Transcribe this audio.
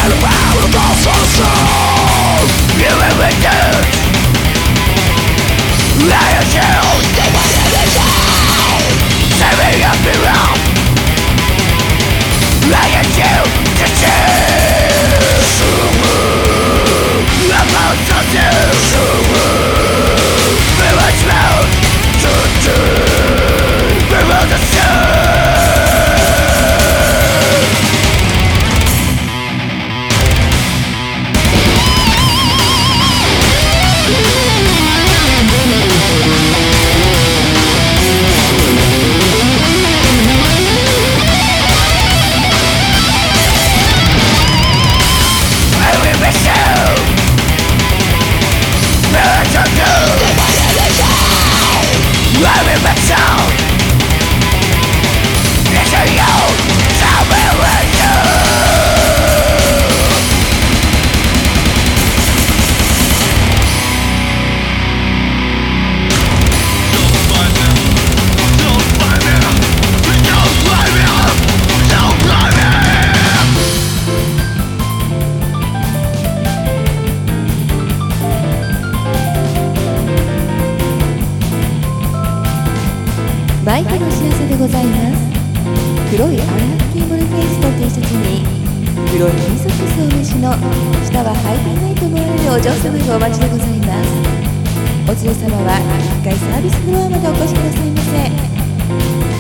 バイクのお知らせでございます。黒いアンラッキーモルフェイスの T シャツに黒いミニソックスをお召しの下は履いていないと思われるお嬢様がお待ちでございます。お連れ様は1階サービスフロアまでお越しくださいませ。